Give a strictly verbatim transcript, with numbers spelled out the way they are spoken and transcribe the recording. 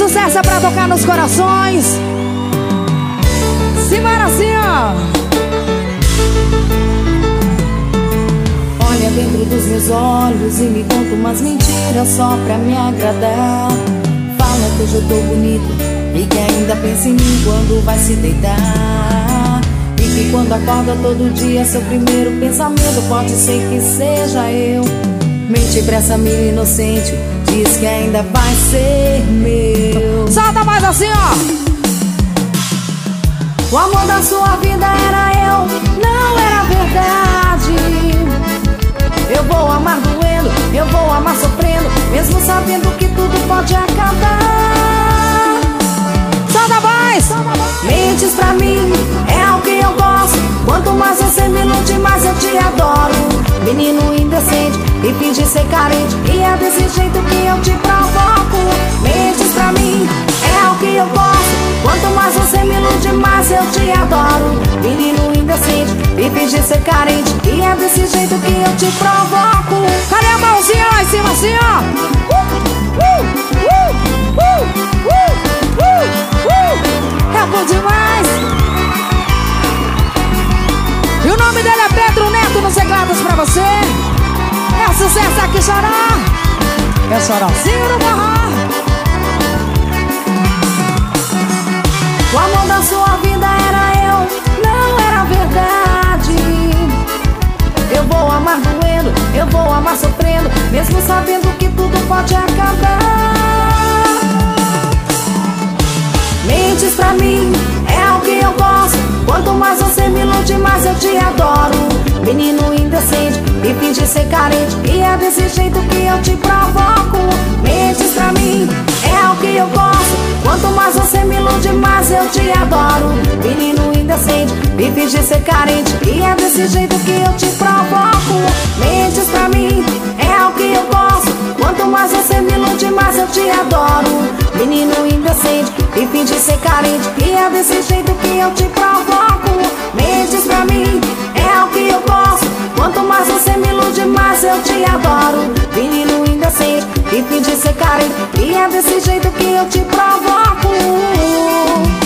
sucesso é pra tocar nos corações. Simbora assim, ó. Olha dentro dos meus olhos e me conta umas mentiras só pra me agradar. Fala que hoje eu tô bonito e que ainda pensa em mim quando vai se deitar. E que quando acorda todo dia seu primeiro pensamento pode ser que seja eu. Mente pra essa menina inocente, diz que ainda vai ser meu. Solta mais assim, ó. O amor da sua vida era eu, não era verdade. Eu vou amar doendo, eu vou amar sofrendo, mesmo sabendo que tudo pode acabar. Solta mais! Mentes pra mim, é o que eu gosto. Quanto mais você me ilude, mais eu te adoro. Menino indecente e finge ser carente, e é desse jeito que eu te provoco. Mentes pra mim, é o que eu gosto. Quanto mais você me ilude, mais eu te adoro. Menino indecente e finge ser carente, e é desse jeito que eu te provoco. Cadê a mãozinha lá em cima assim, ó? Uh, uh, uh, uh, uh, uh, uh. É bom demais. E o nome dele é Pedro Neto nos teclados pra você. É sucesso aqui, Xará. É Xarazinho do Barra. O amor da sua vida era eu, não era verdade. Eu vou amar doendo, eu vou amar sofrendo, mesmo sabendo que tudo pode acabar. Mentes pra mim, é o que eu gosto. Quanto mais você me ilude, mais eu te adoro. Menino indecente e finge ser carente, e é desse jeito que eu te provoco. Mentes pra mim, é o que eu gosto. Quanto mais você me ilude, mais eu te adoro. Menino indecente e finge ser carente, e é desse jeito que eu te provoco. Mentes pra mim, é o que eu gosto. Quanto mais você me ilude, mais eu te adoro. Menino indecente e finge ser carente, e é desse jeito que eu te provoco. Mentes pra mim, é o que eu gosto. Quanto mais você me ilude, mais eu te adoro. Menino indecente e finge ser carente, e é desse jeito que eu te provoco.